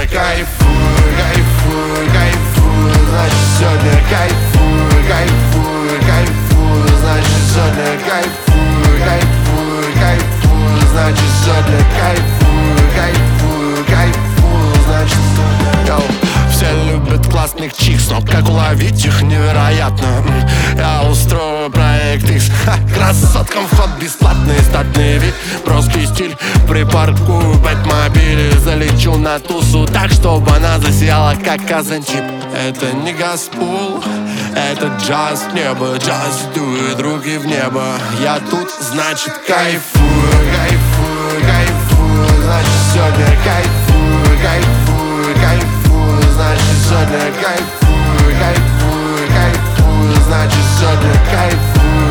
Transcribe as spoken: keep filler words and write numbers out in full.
сегодня кайфую, кайфую, кайфую. Значит, сегодня кайфую, кайфую, кайфую. Значит, сегодня кайфую, кайфую, кайфую. Значит, сегодня кайфую, кайфую, кайфую. Значит, йоу. Все любят классных чикс, но как уловить их невероятно. Я устрою проект X. Красоткам вход бесплатный, статный вид, броский стиль. Припаркую бэтмобиль и залечу на тусу так, чтобы она засияла, как казантип. Это не Газпул, это джаз небо. Джаз дует руки в небо. Я тут, значит, кайфую, кайфую, кайфую. Значит, сегодня кайфую, кайфую, кайфую. Значит, сегодня кайфую, кайфую, кайфую. Значит, сегодня кайфую.